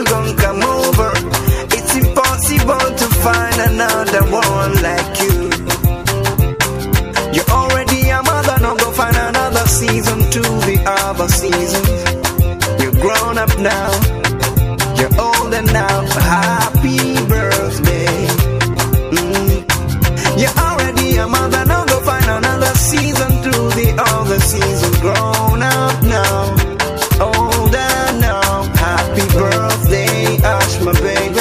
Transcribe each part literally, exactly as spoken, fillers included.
you gon' come over. It's impossible to find another one like you. You're already a mother, now go find another season to the other seasons. You're grown up now, you're older now. Happy birthday. Mm. You're already a mother, now go find another season to the other seasons. Grown up now, older now. Happy birthday, Ash, my baby.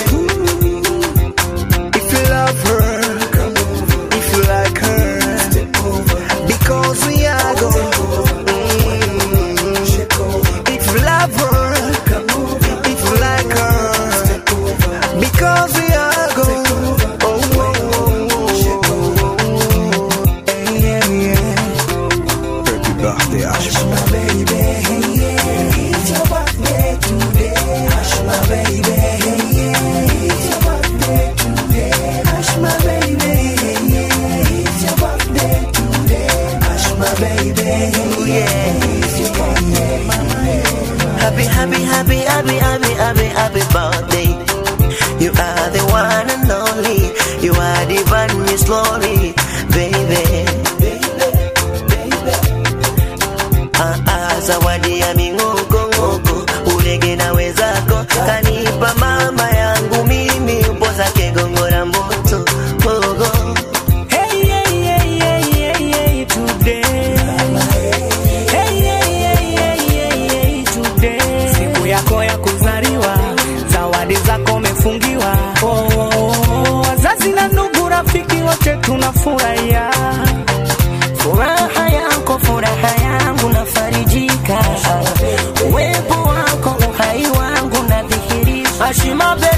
If you love her, if you like her, because we are going. Mm-hmm. If you love her, if you like her, because we are going. Oh, oh, oh, oh. Yeah, yeah. Happy birthday, Ash, my baby. It's your birthday today, Ash, my baby. It's your birthday today, Ash, my baby. It's your birthday today, Ash, my baby. Oh yeah, it's your birthday, mama. Happy, happy, happy, happy, happy, happy, happy birthday. You are the one and only. You are the one Miss Glory, baby. Ah ah, zawadi ya mingoko ngoko, urege na wezako, kanipa mama yangu mimi, mpoza kegongo la moto, mogo. Hey, hey, hey, hey, hey, hey, today. Hey, hey, hey, hey, hey, hey, today. Siku yako ya kuzaliwa, zawadi zako mefungiwa. Oh, oh, oh, wazazi na ndugu rafiki wote tunafurahia. Furaha yako, furaha yangu nafarijika. Uwepo wako, uhai wangu nadhihirisha. Ashima